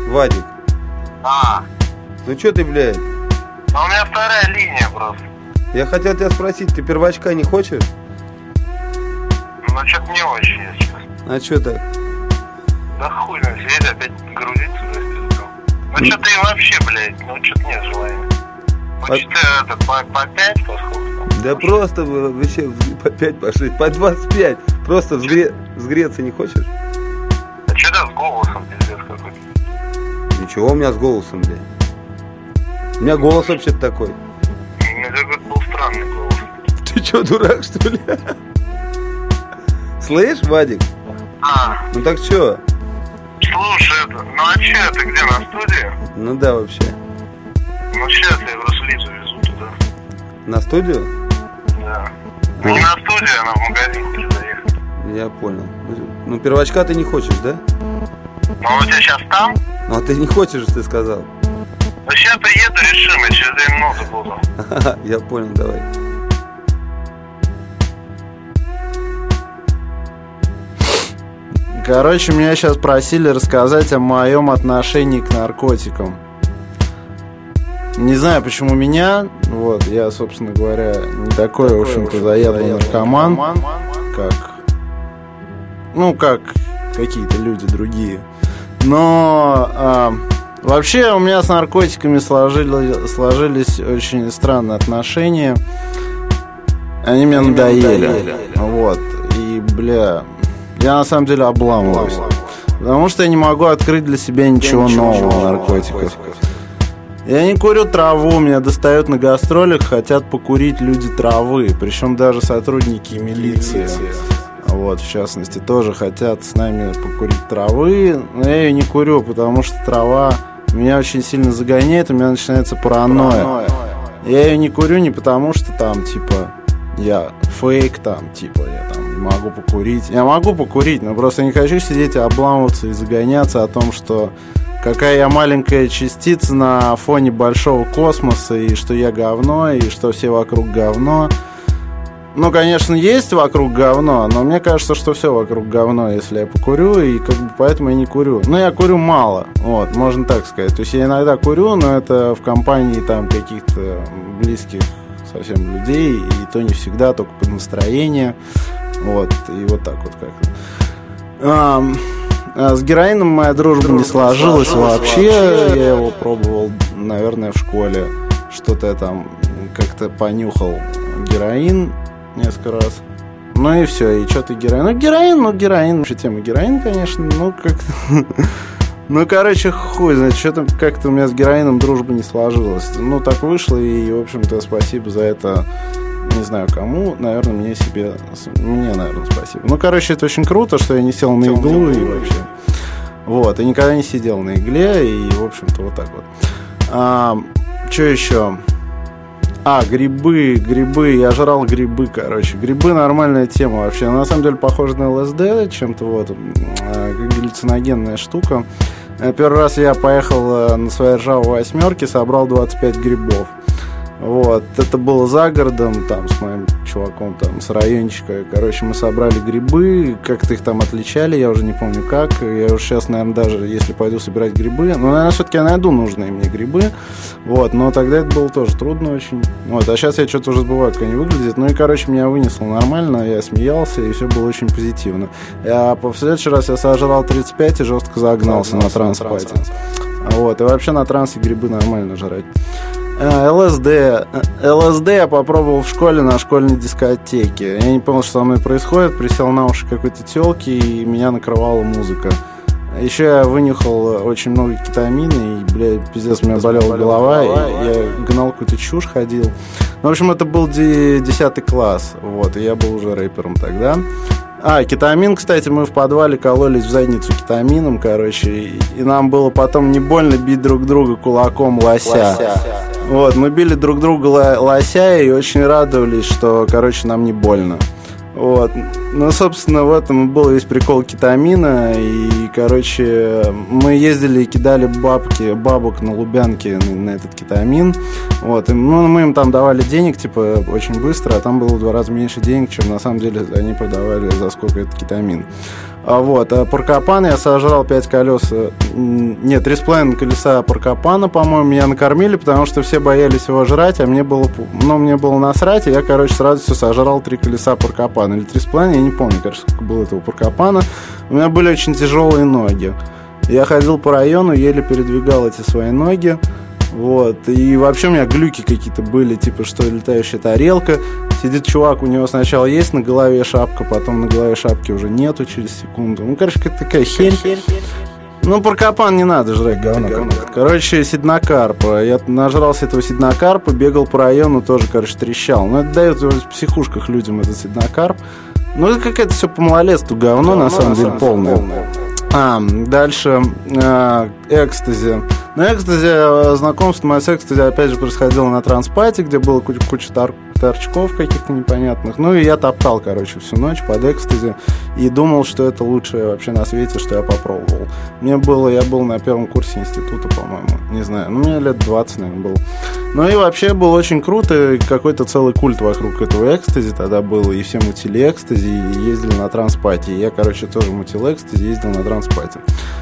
Вадик. Ну что ты, блядь? Ну у меня вторая линия просто. Я хотел тебя спросить, ты первачка не хочешь? Ну что-то не очень, если честно. А что так? Да хуй на сидеть, опять грузиться за пизду. Ну что ты и вообще, блядь, ну что-то нет желания. Ну что-то по 5, по сколько? Да просто вообще по 5 пошли, по 25. Просто сгреться не хочешь? А что ты с голосом, пиздец какой-то? Ничего у меня с голосом, блядь. У меня голос вообще-то такой. У меня какой-то был странный голос. Ты что, дурак, что ли? Слышь, Вадик? Ну так что? Слушай, ну а че, ты где, на студии? Ну да, вообще. Ну сейчас я в Рослизу везу туда. На студию? Да. Не на студию, она в магазин хочет заехать. Я понял. Ну первачка ты не хочешь, да? Ну у тебя сейчас там? Ну а ты не хочешь, ты сказал. Ну сейчас приеду, решим, я через 2 минуты буду. Я понял, давай. Короче, меня сейчас просили рассказать о моем отношении к наркотикам. Не знаю, почему меня. Вот, я, собственно говоря, не такой, в общем-то, заядлый наркоман, как какие-то люди другие. Но вообще у меня с наркотиками сложились очень странные отношения. Они мне надоели. Вот. И, бля, я на самом деле обламываюсь. Потому что я не могу открыть для себя ничего нового в наркотиках. Я не курю траву, меня достают на гастролях, хотят покурить люди травы. Причем даже сотрудники милиции, вот, в частности, тоже хотят с нами покурить травы. Но я ее не курю, потому что трава меня очень сильно загоняет, у меня начинается паранойя. Я ее не курю не потому, что там, типа, я фейк, там, типа, я там не могу покурить. Я могу покурить, но просто не хочу сидеть и обламываться и загоняться о том, что какая я маленькая частица на фоне большого космоса, и что я говно, и что все вокруг говно. Ну, конечно, есть вокруг говно, но мне кажется, что все вокруг говно, если я покурю, и как бы поэтому я не курю. Но я курю мало, вот, можно так сказать. То есть я иногда курю, но это в компании там каких-то близких совсем людей, и то не всегда, только под настроение. Вот, и вот так вот как-то. С героином моя дружба не сложилась вообще. Я его пробовал, наверное, в школе. Что-то я там как-то понюхал героин несколько раз. Ну и все, и что-то героин. Героин. Вообще тема героин, конечно. Ну, как-то... Ну, короче, хуй знает, что-то как-то у меня с героином дружба не сложилась. Ну, так вышло, и, в общем-то, спасибо за это. Не знаю кому, наверное, мне, наверное, спасибо. Ну, короче, это очень круто, что я не сел на иглу и вообще. Вот, и никогда не сидел на игле, и, в общем-то, вот так вот. Что еще? Грибы. Я жрал грибы, короче. Грибы нормальная тема вообще. На самом деле, похоже на ЛСД, чем-то вот. Галлюциногенная штука. Первый раз я поехал на своей ржавой 8-ке, собрал 25 грибов. Вот, это было за городом, там, с моим чуваком, там, с райончика. Короче, мы собрали грибы, как-то их там отличали, я уже не помню как. Я уже сейчас, наверное, даже если пойду собирать грибы, ну, наверное, все-таки я найду нужные мне грибы. Вот, но тогда это было тоже трудно очень. Вот, а сейчас я что-то уже забываю, как они выглядят. Ну и, короче, меня вынесло нормально, я смеялся, и все было очень позитивно. В следующий раз я сожрал 35 и жестко загнался на транспорте. Вот, и вообще на трансе грибы нормально жрать. ЛСД я попробовал в школе на школьной дискотеке. Я не понял, что со мной происходит. Присел на уши какой-то тёлки, и меня накрывала музыка. Еще я вынюхал очень много кетамина, и, блядь, пиздец, у меня болела голова, и я гнал какую-то чушь, ходил. В общем, это был 10 класс, вот, и я был уже рэпером тогда. Кетамин, кстати, мы в подвале кололись в задницу кетамином, короче, и нам было потом не больно бить друг друга кулаком лося. Вот, мы били друг друга лося и очень радовались, что, короче, нам не больно. Вот. Ну, собственно, в этом и был весь прикол кетамина. И, короче, мы ездили и кидали бабок на Лубянке на этот кетамин. Вот. И, мы им там давали денег, типа, очень быстро, а там было в 2 раза меньше денег, чем на самом деле они продавали за сколько этот кетамин. Вот, а паркопан я сожрал 5 колес, нет, 3,5 колеса паркопана, по-моему, меня накормили, потому что все боялись его жрать, а мне было насрать, и я, короче, с радостью сожрал 3 колеса паркопана, или 3,5, я не помню, короче, сколько было этого паркопана. У меня были очень тяжелые ноги. Я ходил по району, еле передвигал эти свои ноги. Вот, и вообще у меня глюки какие-то были, типа, что летающая тарелка. Сидит чувак, у него сначала есть на голове шапка, потом на голове шапки уже нету через секунду. Ну, короче, какая-то такая херь. Ну, паркопан не надо жрать, говно. Короче, седнокарпа. Я нажрался этого седнокарпа, бегал по району, тоже, короче, трещал. Ну, это дает в психушках людям этот седнокарп. Ну, это какое-то все по малолетству говно, на самом деле, полное. Дальше экстази. На экстази, знакомство мое с экстази, опять же, происходило на транспате, где было куча торчков каких-то непонятных. Ну, и я топтал, короче, всю ночь под экстази и думал, что это лучшее вообще на свете, что я попробовал. Я был на первом курсе института, по-моему, не знаю, ну, мне лет 20, наверное, было. Ну, и вообще было очень круто, и какой-то целый культ вокруг этого экстази тогда был, и все мутили экстази, и ездили на транспате. И я, короче, тоже мутил экстази, ездил на транспате.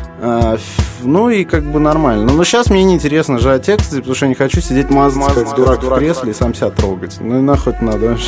Ну и как бы нормально. Но сейчас мне неинтересно жрать экстази, потому что я не хочу сидеть мазаться как дурак в кресле и сам себя трогать. Ну и нахуй это надо вообще.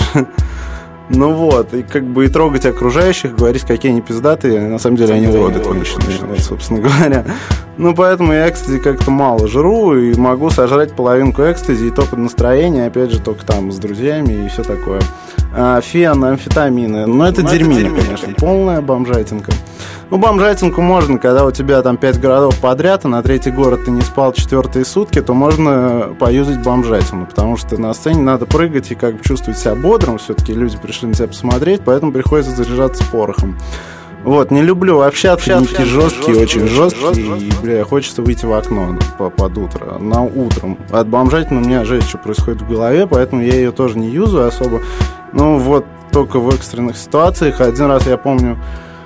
Ну вот, и как бы и трогать окружающих, говорить, какие они пиздатые, на самом деле они уроды конченые, вот, собственно говоря. Ну, поэтому я экстази как-то мало жру и могу сожрать половинку экстази, и то под настроение, опять же, только там с друзьями и все такое. Фен, амфетамины, ну, это дерьмино, конечно, полная бомжатинка. Ну, бомжатинку можно, когда у тебя там 5 городов подряд, а на 3-й город ты не спал 4-е сутки, то можно поюзать бомжатину, потому что на сцене надо прыгать и как бы чувствовать себя бодрым, все-таки люди пришли на тебя посмотреть, поэтому приходится заряжаться порохом. Вот, не люблю вообще отходники жесткие, очень жесткие, и, бля, хочется выйти в окно под утро, на утром. От бомжатины у меня жесть, что происходит в голове, поэтому я ее тоже не юзаю особо. Ну, вот, только в экстренных ситуациях. Один раз, я помню,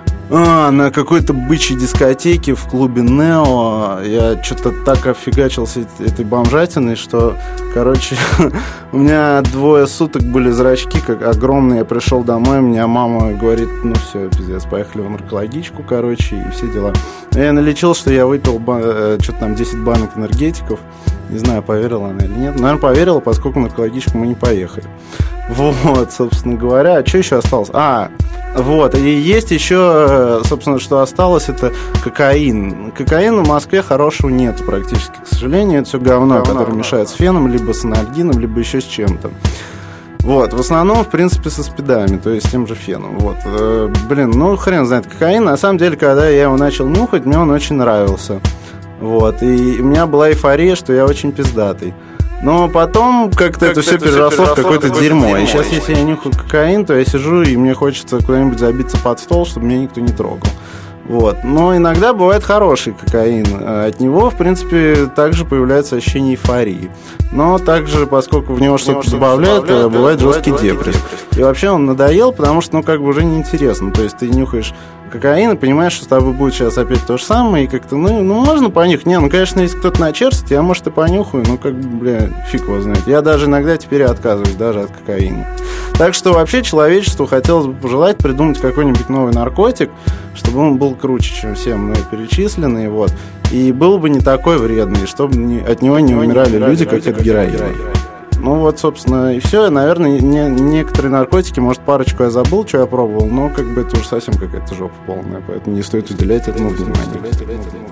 на какой-то бычьей дискотеке в клубе Нео я что-то так офигачился этой бомжатиной, что, короче, у меня 2 суток были зрачки как огромные. Я пришел домой, у меня мама говорит, ну все, пиздец, поехали в наркологичку, короче, и все дела. Я налечил, что я выпил что-то там 10 банок энергетиков. Не знаю, поверила она или нет. Наверное, поверила, поскольку в наркологичку мы не поехали. Вот, собственно говоря. А что еще осталось? Вот, и есть еще, собственно, что осталось, это кокаин. Кокаина в Москве хорошего нет практически, к сожалению. Это все говно, которое мешает с феном, либо с анальгином, либо еще с чем-то. Вот, в основном, в принципе, со спидами, то есть с тем же феном. Вот, ну, хрен знает, кокаин. На самом деле, когда я его начал нюхать, мне он очень нравился. Вот, и у меня была эйфория, что я очень пиздатый. Но потом как-то это все переросло в какое-то дерьмо. И сейчас, если я нюхаю кокаин, то я сижу, и мне хочется куда-нибудь забиться под стол, чтобы меня никто не трогал. Вот. Но иногда бывает хороший кокаин. От него, в принципе, также появляется ощущение эйфории. Но также, поскольку в него что-то добавляют, бывает жесткий депресс. И вообще он надоел, потому что, ну, как бы уже неинтересно. То есть ты нюхаешь кокаин и понимаешь, что с тобой будет сейчас опять то же самое, и как-то, ну можно понюхать. Не, ну, конечно, если кто-то начерстит, я, может, и понюхаю, но, как бы, бля, фиг его знает. Я даже иногда теперь отказываюсь даже от кокаина. Так что вообще человечеству хотелось бы пожелать придумать какой-нибудь новый наркотик, чтобы он был круче, чем все мы перечисленные, вот. И был бы не такой вредный, чтобы от него не умирали люди, как от героина. Ну вот, собственно, и все. Наверное, некоторые наркотики, может, парочку я забыл, что я пробовал, но как бы это уже совсем какая-то жопа полная, поэтому не стоит уделять этому внимания.